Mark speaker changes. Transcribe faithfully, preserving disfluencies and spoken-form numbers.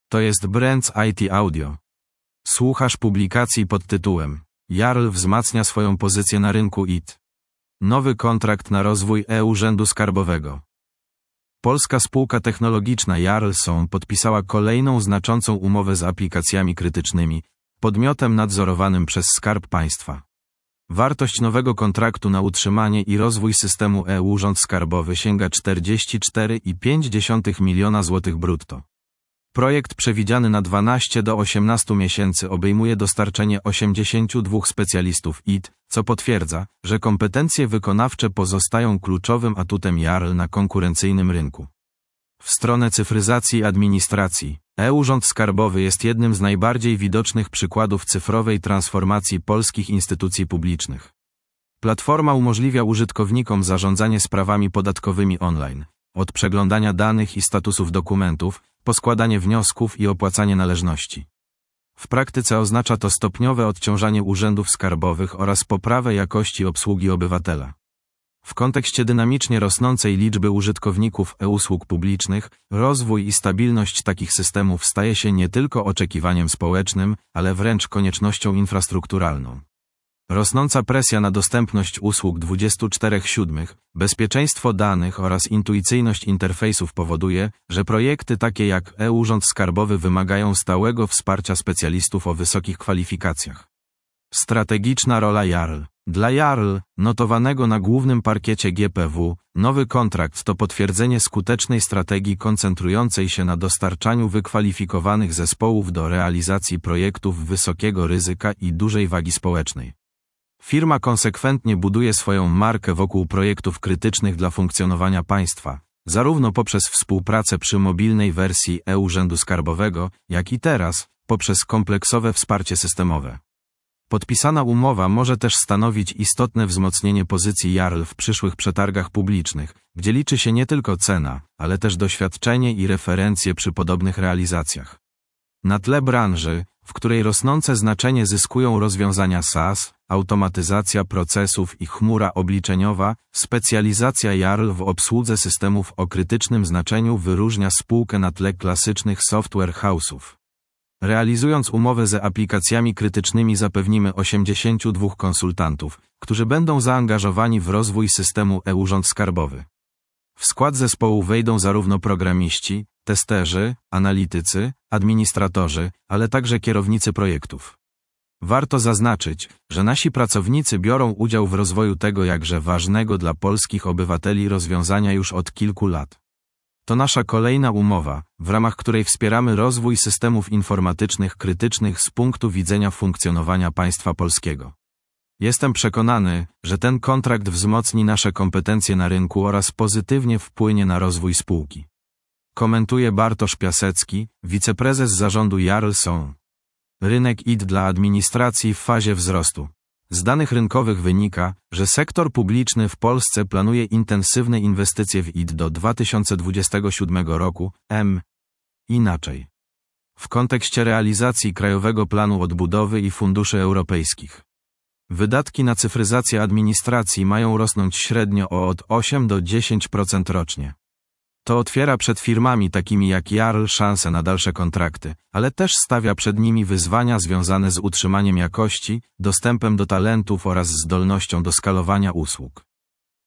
Speaker 1: To jest Brands I T Audio. Słuchasz publikacji pod tytułem Jarl wzmacnia swoją pozycję na rynku I T. Nowy kontrakt na rozwój e-Urzędu Skarbowego. Polska spółka technologiczna Jarl podpisała kolejną znaczącą umowę z aplikacjami krytycznymi, podmiotem nadzorowanym przez Skarb Państwa. Wartość nowego kontraktu na utrzymanie i rozwój systemu e-Urząd Skarbowy sięga czterdzieści cztery i pięć dziesiątych miliona złotych brutto. Projekt przewidziany na dwanaście do osiemnastu miesięcy obejmuje dostarczenie osiemdziesięciu dwóch specjalistów I T, co potwierdza, że kompetencje wykonawcze pozostają kluczowym atutem Jarl na konkurencyjnym rynku. W stronę cyfryzacji administracji, e-Urząd Skarbowy jest jednym z najbardziej widocznych przykładów cyfrowej transformacji polskich instytucji publicznych. Platforma umożliwia użytkownikom zarządzanie sprawami podatkowymi online, od przeglądania danych i statusów dokumentów, po składanie wniosków i opłacanie należności. W praktyce oznacza to stopniowe odciążanie urzędów skarbowych oraz poprawę jakości obsługi obywatela. W kontekście dynamicznie rosnącej liczby użytkowników e-usług publicznych, rozwój i stabilność takich systemów staje się nie tylko oczekiwaniem społecznym, ale wręcz koniecznością infrastrukturalną. Rosnąca presja na dostępność usług dwudziestu czterech siedem, bezpieczeństwo danych oraz intuicyjność interfejsów powoduje, że projekty takie jak e-Urząd Skarbowy wymagają stałego wsparcia specjalistów o wysokich kwalifikacjach. Strategiczna rola Jarl. Dla Jarl, notowanego na głównym parkiecie G P W, nowy kontrakt to potwierdzenie skutecznej strategii koncentrującej się na dostarczaniu wykwalifikowanych zespołów do realizacji projektów wysokiego ryzyka i dużej wagi społecznej. Firma konsekwentnie buduje swoją markę wokół projektów krytycznych dla funkcjonowania państwa, zarówno poprzez współpracę przy mobilnej wersji e-Urzędu Skarbowego, jak i teraz, poprzez kompleksowe wsparcie systemowe. Podpisana umowa może też stanowić istotne wzmocnienie pozycji Jarl w przyszłych przetargach publicznych, gdzie liczy się nie tylko cena, ale też doświadczenie i referencje przy podobnych realizacjach. Na tle branży, w której rosnące znaczenie zyskują rozwiązania SaaS, automatyzacja procesów i chmura obliczeniowa, specjalizacja Jarl w obsłudze systemów o krytycznym znaczeniu wyróżnia spółkę na tle klasycznych software house'ów. Realizując umowę z aplikacjami krytycznymi zapewnimy osiemdziesięciu dwóch konsultantów, którzy będą zaangażowani w rozwój systemu e-Urząd Skarbowy. W skład zespołu wejdą zarówno programiści, testerzy, analitycy, administratorzy, ale także kierownicy projektów. Warto zaznaczyć, że nasi pracownicy biorą udział w rozwoju tego jakże ważnego dla polskich obywateli rozwiązania już od kilku lat. To nasza kolejna umowa, w ramach której wspieramy rozwój systemów informatycznych krytycznych z punktu widzenia funkcjonowania państwa polskiego. Jestem przekonany, że ten kontrakt wzmocni nasze kompetencje na rynku oraz pozytywnie wpłynie na rozwój spółki. Komentuje Bartosz Piasecki, wiceprezes zarządu Jarl. Rynek I T dla administracji w fazie wzrostu. Z danych rynkowych wynika, że sektor publiczny w Polsce planuje intensywne inwestycje w I T do dwa tysiące dwudziestego siódmego roku, m. Inaczej. W kontekście realizacji Krajowego Planu Odbudowy i funduszy europejskich. Wydatki na cyfryzację administracji mają rosnąć średnio o od osiem do dziesięciu procent rocznie. To otwiera przed firmami takimi jak Jarl szanse na dalsze kontrakty, ale też stawia przed nimi wyzwania związane z utrzymaniem jakości, dostępem do talentów oraz zdolnością do skalowania usług.